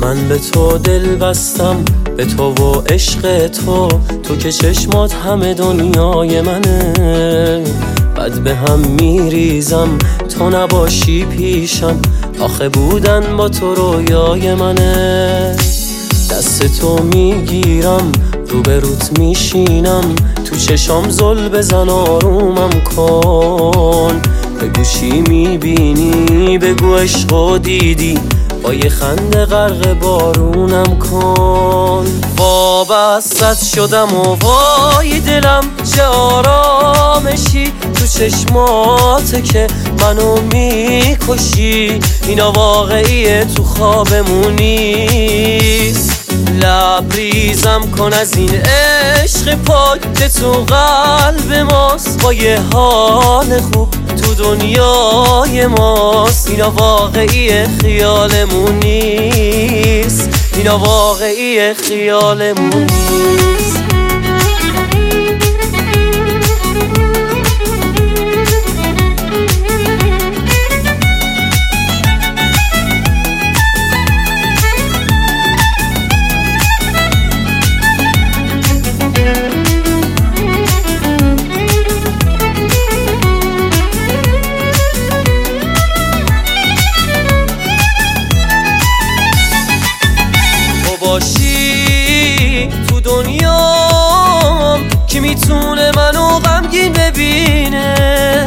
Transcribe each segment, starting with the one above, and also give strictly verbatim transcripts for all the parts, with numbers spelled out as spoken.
من به تو دل بستم، به تو و عشق تو، تو که چشمات همه دنیای منه. بد به هم میریزم تو نباشی پیشم، آخه بودن با تو رویای منه. دست تو میگیرم روبروت میشینم، تو چشام زل بزن آرومم کن. بگو چی میبینی، بگو عشقو دیدی، با یه خنده غرق بارونم کن. وابستت شدم و وای دلم چه آرامشی، تو چشماته که منو میکشی. اینا واقعیه تو خوابمون نیست. لبریزم کن از این عشق پاک که تو قلب ماست، با یه حال خوب تو دنیای ماست. اینا واقعیه خیالمون نیست، اینا واقعیه خیالمون نیست. باشی تو دنیام کی میتونه منو غمگین ببینه.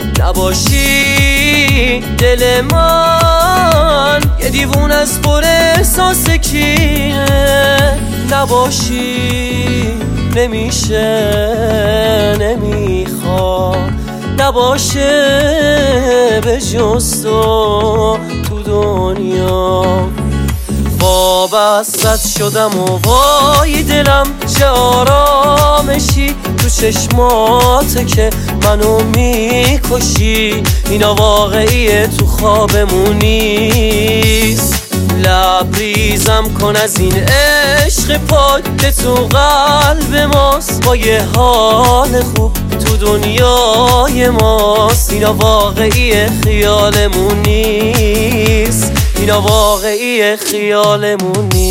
نباشی دل من یه دیوون از پر احساس کینه. نباشی نمیشه نمیخواد نباشه به جز تو تو دنیا. وابستت شدم و وای دلم چه آرامشی، تو چشماته که منو میکشی. اینا واقعیه تو خوابمون نیست. لبریزم کن از این عشق پاک که تو قلب ماست، با یه حال خوب تو دنیای ماست. اینا واقعیه خیالمون نیست، اینا واقعیه خیالمون نیست.